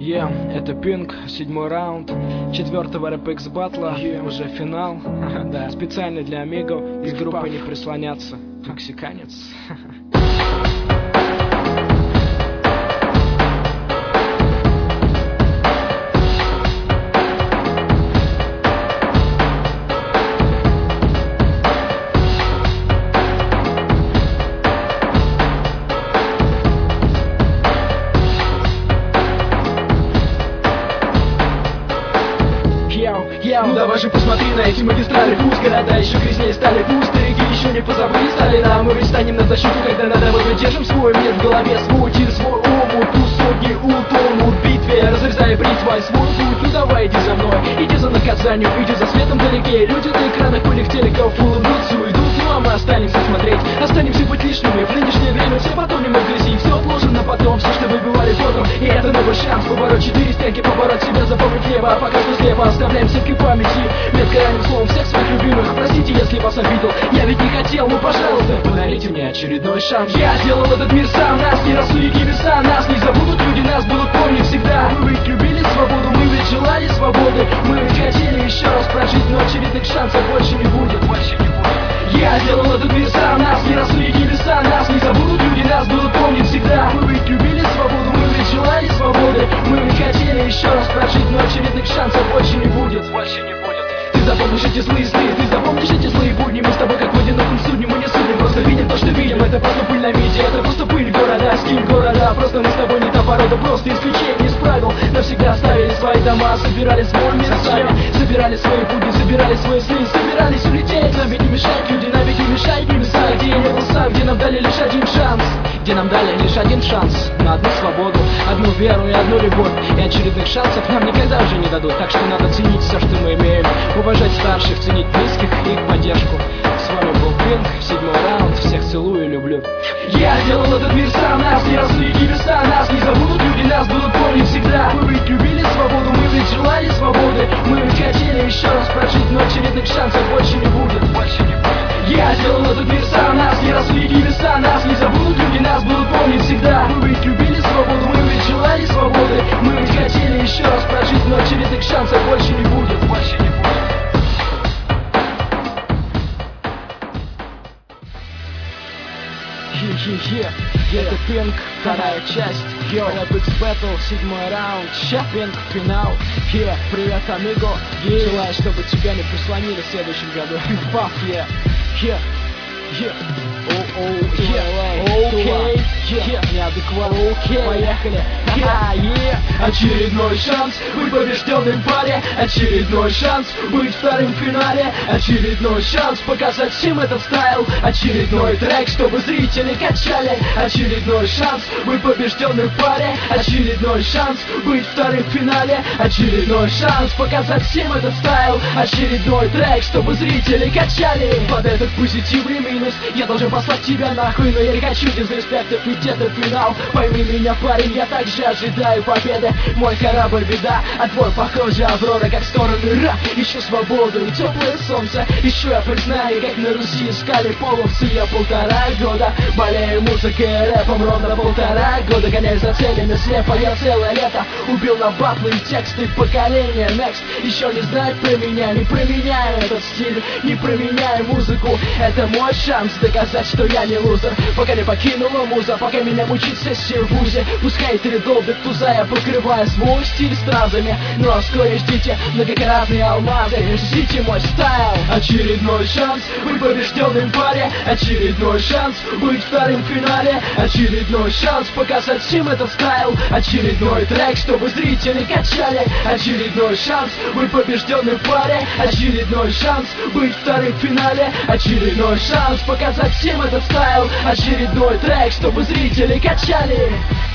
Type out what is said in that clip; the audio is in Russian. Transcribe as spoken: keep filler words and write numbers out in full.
Yeah, это Pink, седьмой раунд четвертого рэп-икс батла, yeah. Уже финал, да. Специально для Амиго, из группы не прислоняться. Мексиканец. Ну давай же посмотри на эти магистрали, пусть города еще грязнее стали, пусть старики еще не позабыли стали нам. Мы ведь станем на защиту, когда надо, мы держим свой мир в голове, свой тир, свой ум, уту сотни утонут в битве, разрезая бритвой свой путь. Ну давай иди за мной, иди за наказанием, иди за светом далеке. Люди на экранах пыльных телеков улыбнутся, уйдут, ну а мы останемся смотреть, останемся быть лишними. В нынешнее время все потонем в грязи, все отложено потом, все, что выбивали потом. И это новый шанс побороть четыре стенки, побороть себя, запомнить небо, а пока что слепо оставляем сетки памяти. Меткоральным словом всех своих любимых, простите, если вас обидел, я ведь не хотел, ну пожалуйста, подарите мне очередной шанс. Я сделал этот мир сам, нас не рассудят небеса, нас не забудут люди, нас будут помнить всегда. Мы ведь любили свободу, мы ведь желали свободы, мы ведь хотели еще раз прожить, но очередных шансов больше не будет, больше не будет. Я сделал этот мир сам, нас не рассудят небеса, нас не забудут люди, нас будут помнить всегда. Мы ведь любили свободу, мы ведь желали свободы, мы ведь хотели еще раз прожить, но очередных шансов больше не будет, больше не будет. Ты запомнишь эти злые сны, ты запомнишь эти злые будни. Мы с тобой как в одиноком судне, мы не судим, просто видим то, что видим. Это просто пыль на миде, это просто пыль города, стиль города. Просто мы с тобой не та порода, просто исключение из правил. Навсегда оставили свои дома, собирали свой мир сами, собирали свои будни, собирали свои сны, собирались улететь. Нам ведь не мешают люди, нам ведь не мешают небеса. Где я не был сам, где нам дали лишь один шанс, где нам дали лишь один шанс на одну свободу, одну веру и одну любовь. И очередных шансов нам никогда уже не дадут. Так что надо ценить все, что мы имеем, уважать старших, ценить близких и их поддержку. С вами был Pink, седьмой раунд, всех целую и люблю. Я сделал этот мир сам, нас не рассудят небеса, нас не забудут люди, нас будут помнить всегда. Мы ведь любили свободу, мы ведь желали свободы, мы ведь хотели еще раз прожить, но очередных шансов больше не будет, больше не будет. Я сделал этот мир сам, нас не рассудят небеса, нас не забудут люди, нас будут помнить всегда. Мы ведь любили свободу, мы ведь желали свободы, мы ведь хотели еще раз прожить, но очередных шансов больше не будет, больше не будет. Хе-хе-хе, это Pink, вторая часть, рэп-икс батл, седьмой раунд, Pink, финал. Хе, привет, амиго, желаю, чтобы тебя не прислонили в следующем году. Паф, е, хе, хе, оу-оу, хе, окей, хе, неадекват, окей, поехали, ха-ха, е. Очередной шанс быть побежденным в паре, очередной шанс быть вторым в финале, очередной шанс показать всем этот стайл, очередной трек, чтобы зрители качали, очередной шанс быть побежденным в паре, очередной шанс быть вторым в финале, очередной шанс показать всем этот стайл, очередной трек, чтобы зрители качали. Под этот позитивный минус я должен послать тебя нахуй, но я не хочу дизреспектов, ведь это финал. Пойми меня, парень, я также ожидаю победы. Мой корабль беда, а твой, похоже, Аврора, как стороны ра. Ищу свободу и теплое солнце, ищу я признание, как на Руси искали половцы. Я полтора года болею музыкой и рэпом, ровно полтора года гоняюсь за целями слепо. Я целое лето убил на батлы и тексты поколения Next. Еще не знает про меня, не променяю этот стиль, не променяю музыку. Это мой шанс доказать, что я не лузер. Пока не покинула муза, пока меня мучит сессия в вузе. Пускай три долбит туза, я покрываю свой стиль стразами, но вскоре ждите многократные алмазы, ждите мой стайл. Очередной шанс быть побежденным в паре, очередной шанс быть вторым в финале, очередной шанс показать всем этот стайл, очередной трек, чтобы зрители качали, очередной шанс быть побежденным в паре, очередной шанс быть вторым в финале, очередной шанс показать всем этот стайл, очередной трек, чтобы зрители качали.